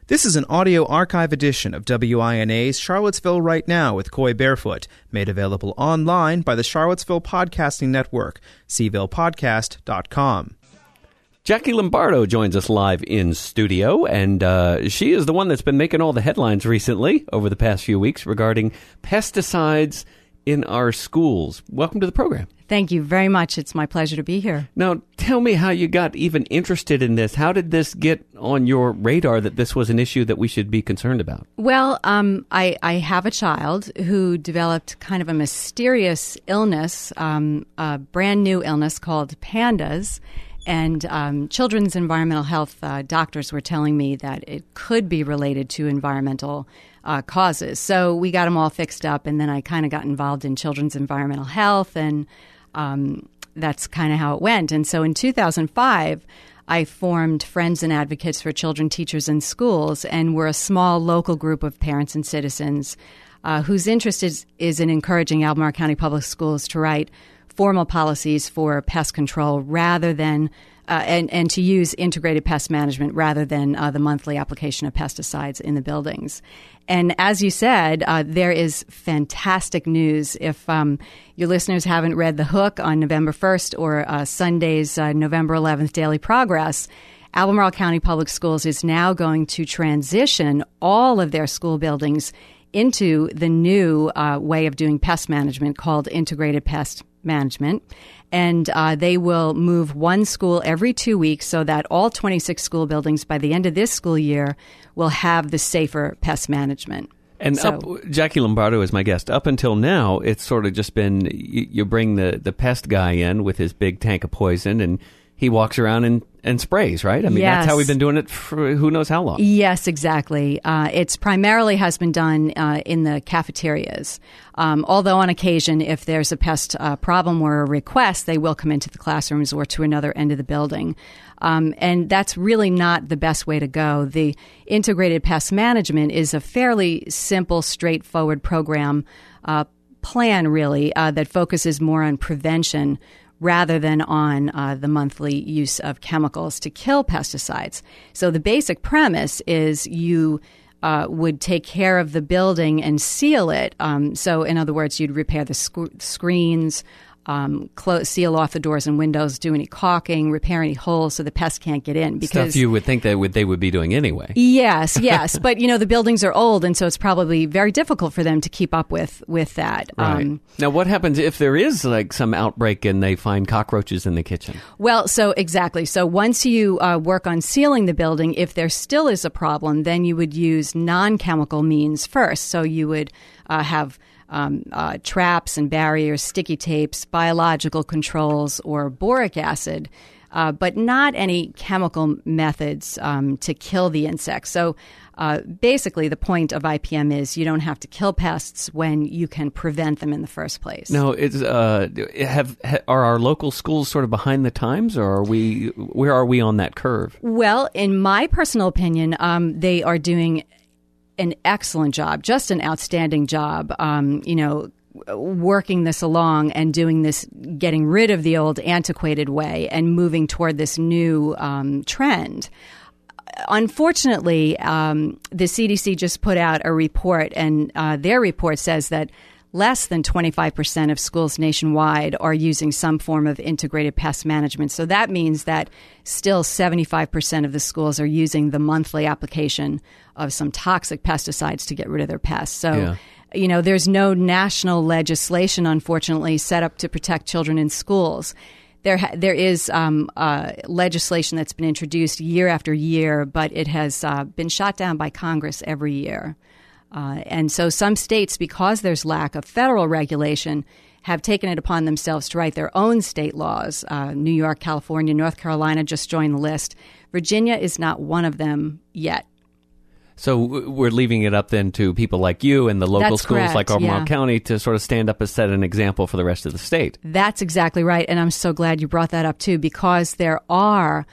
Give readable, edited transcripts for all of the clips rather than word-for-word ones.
This is an audio archive edition of WINA's Charlottesville Right Now with Coy Barefoot, made available online by the Charlottesville Podcasting Network, cvillePodcast.com. Jackie Lombardo joins us live in studio, and she is the one that's been making all the headlines recently over the past few weeks regarding pesticides in our schools. Welcome to the program. Thank you very much. It's my pleasure to be here. Now, tell me how you got even interested in this. How did this get on your radar that this was an issue that we should be concerned about? Well, I have a child who developed kind of a mysterious illness, a brand new illness called PANDAS. And children's environmental health doctors were telling me that it could be related to environmental causes. So we got them all fixed up, and then I kind of got involved in children's environmental health, and that's kind of how it went. And so in 2005, I formed Friends and Advocates for Children, Teachers, and Schools, and we're a small local group of parents and citizens whose interest is in encouraging Albemarle County Public Schools to write formal policies for pest control rather than and to use integrated pest management rather than the monthly application of pesticides in the buildings. And as you said, there is fantastic news. If your listeners haven't read The Hook on November 1st or Sunday's November 11th Daily Progress, Albemarle County Public Schools is now going to transition all of their school buildings into the new way of doing pest management called integrated pest management. And they will move one school every 2 weeks so that all 26 school buildings by the end of this school year will have the safer pest management. And Jackie Lombardo is my guest. Up until now, it's sort of just been you bring the pest guy in with his big tank of poison, and he walks around and sprays, right? I mean, yes. That's how we've been doing it for who knows how long. Yes, exactly. It's primarily has been done in the cafeterias. Although on occasion, if there's a pest problem or a request, they will come into the classrooms or to another end of the building. And that's really not the best way to go. The integrated pest management is a fairly simple, straightforward program plan, really, that focuses more on prevention rather than on the monthly use of chemicals to kill pesticides. So the basic premise is you would take care of the building and seal it. So in other words, you'd repair the screens, seal off the doors and windows, do any caulking, repair any holes so the pests can't get in. Because stuff you would think they would be doing anyway. Yes. But, the buildings are old, and so it's probably very difficult for them to keep up with that. Right. Now, what happens if there is like some outbreak and they find cockroaches in the kitchen? Well, so exactly. So once you work on sealing the building, if there still is a problem, then you would use non-chemical means first. So you would have traps and barriers, sticky tapes, biological controls, or boric acid, but not any chemical methods to kill the insects. So basically, the point of IPM is you don't have to kill pests when you can prevent them in the first place. Now, are our local schools sort of behind the times, or where are we on that curve? Well, in my personal opinion, they are doing an excellent job, just an outstanding job, working this along and doing this, getting rid of the old antiquated way and moving toward this new trend. Unfortunately, the CDC just put out a report, and their report says that less than 25% of schools nationwide are using some form of integrated pest management. So that means that still 75% of the schools are using the monthly application of some toxic pesticides to get rid of their pests. So, there's no national legislation, unfortunately, set up to protect children in schools. There is legislation that's been introduced year after year, but it has been shot down by Congress every year. And so some states, because there's lack of federal regulation, have taken it upon themselves to write their own state laws. New York, California, North Carolina just joined the list. Virginia is not one of them yet. So we're leaving it up then to people like you and the local That's schools correct, like Albemarle yeah. County to sort of stand up and set an example for the rest of the state. That's exactly right. And I'm so glad you brought that up, too, because there are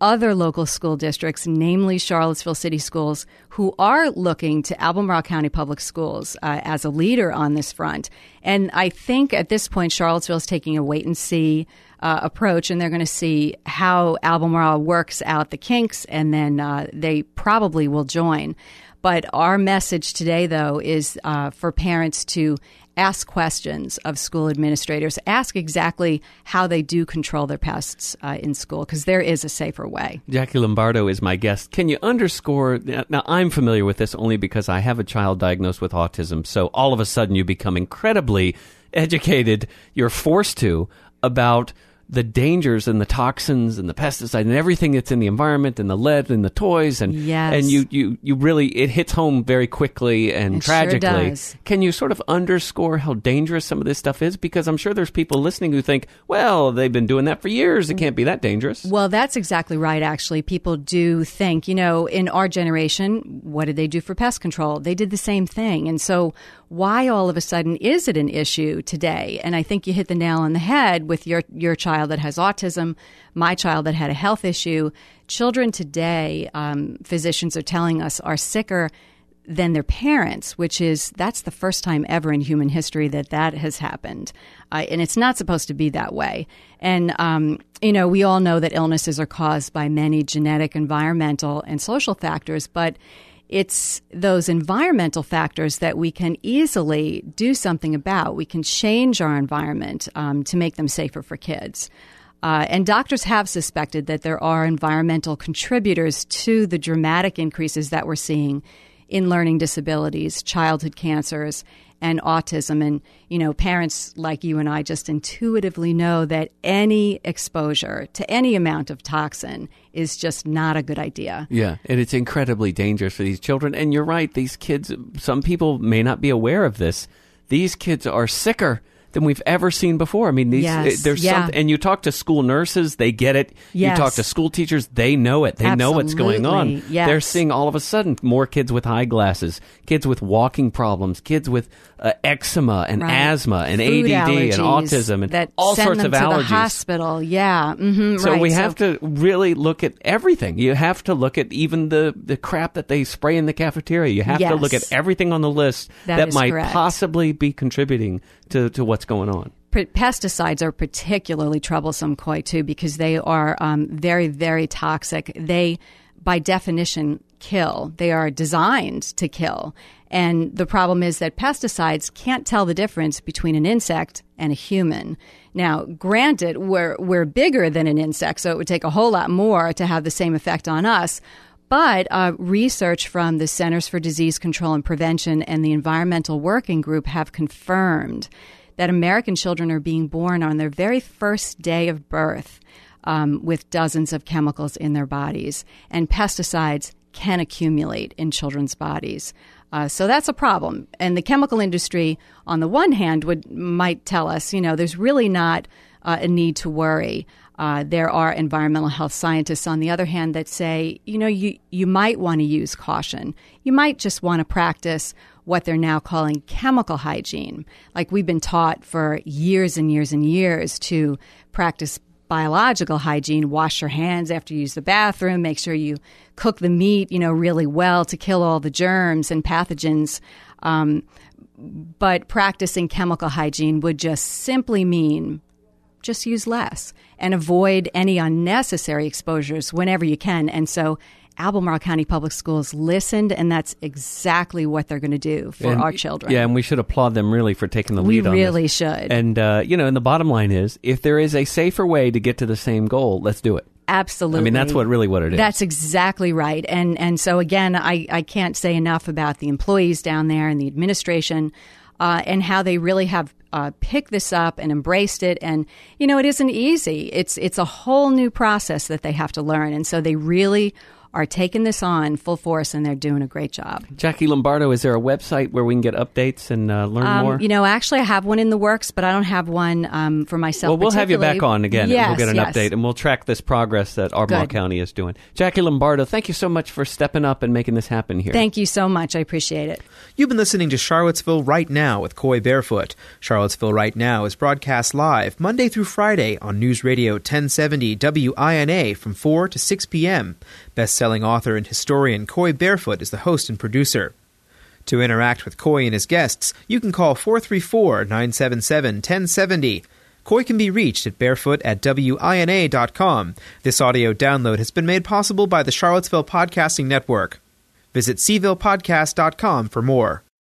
other local school districts, namely Charlottesville City Schools, who are looking to Albemarle County Public Schools as a leader on this front. And I think at this point, Charlottesville is taking a wait-and-see approach, and they're going to see how Albemarle works out the kinks, and then they probably will join. But our message today, though, is for parents to ask questions of school administrators, ask exactly how they do control their pests in school, because there is a safer way. Jackie Lombardo is my guest. Can you underscore, now I'm familiar with this only because I have a child diagnosed with autism, so all of a sudden you become incredibly educated, you're forced to, about the dangers and the toxins and the pesticides and everything that's in the environment and the lead and the toys and yes. and you really, it hits home very quickly and tragically. Sure does. Can you sort of underscore how dangerous some of this stuff is? Because I'm sure there's people listening who think, well, they've been doing that for years. It can't be that dangerous. Well, that's exactly right, actually. People do think, in our generation, what did they do for pest control? They did the same thing. And so why all of a sudden is it an issue today? And I think you hit the nail on the head with your child that has autism, my child that had a health issue. Children today, physicians are telling us, are sicker than their parents, that's the first time ever in human history that has happened. And it's not supposed to be that way. And, we all know that illnesses are caused by many genetic, environmental, and social factors, but it's those environmental factors that we can easily do something about. We can change our environment to make them safer for kids. And doctors have suspected that there are environmental contributors to the dramatic increases that we're seeing in learning disabilities, childhood cancers, and autism. And, parents like you and I just intuitively know that any exposure to any amount of toxin is just not a good idea. Yeah, and it's incredibly dangerous for these children. And you're right, these kids, some people may not be aware of this. These kids are sicker than we've ever seen before. I mean, there's something, and you talk to school nurses, they get it. Yes. You talk to school teachers, they know it. They know what's going on. Yes. They're seeing all of a sudden more kids with eyeglasses, kids with walking problems, kids with eczema and asthma and food ADD allergies and autism and that all send sorts them of to allergies. The hospital, yeah. Mm-hmm, so right. we have to really look at everything. You have to look at even the crap that they spray in the cafeteria. You have to look at everything on the list that might possibly be contributing to what's going on. Pesticides are particularly troublesome, Coy, too, because they are very, very toxic. They, by definition, kill. They are designed to kill. And the problem is that pesticides can't tell the difference between an insect and a human. Now, granted, we're bigger than an insect, so it would take a whole lot more to have the same effect on us. But research from the Centers for Disease Control and Prevention and the Environmental Working Group have confirmed that American children are being born on their very first day of birth with dozens of chemicals in their bodies. And pesticides can accumulate in children's bodies. So that's a problem. And the chemical industry, on the one hand, might tell us, there's really not a need to worry. There are environmental health scientists, on the other hand, that say, you might want to use caution. You might just want to practice what they're now calling chemical hygiene. Like we've been taught for years and years and years to practice biological hygiene, wash your hands after you use the bathroom, make sure you cook the meat, really well to kill all the germs and pathogens. But practicing chemical hygiene would just simply mean just use less and avoid any unnecessary exposures whenever you can. And so Albemarle County Public Schools listened, and that's exactly what they're going to do for our children. Yeah, and we should applaud them really for taking the lead on this. We really should. And, and the bottom line is, if there is a safer way to get to the same goal, let's do it. Absolutely. I mean, that's what it is. That's exactly right. And so, again, I can't say enough about the employees down there and the administration and how they really have picked this up and embraced it. And, it isn't easy. It's a whole new process that they have to learn. And so they really are taking this on full force, and they're doing a great job. Jackie Lombardo, is there a website where we can get updates and learn more? Actually, I have one in the works, but I don't have one for myself. Well, we'll have you back on again. Yes, and we'll get an update, and we'll track this progress that Albemarle County is doing. Jackie Lombardo, thank you so much for stepping up and making this happen here. Thank you so much. I appreciate it. You've been listening to Charlottesville Right Now with Coy Barefoot. Charlottesville Right Now is broadcast live Monday through Friday on News Radio 1070 WINA from 4 to 6 p.m. Best-selling author and historian Coy Barefoot is the host and producer. To interact with Coy and his guests, you can call 434-977-1070. Coy can be reached at barefoot@wina.com. This audio download has been made possible by the Charlottesville Podcasting Network. Visit cvillepodcast.com for more.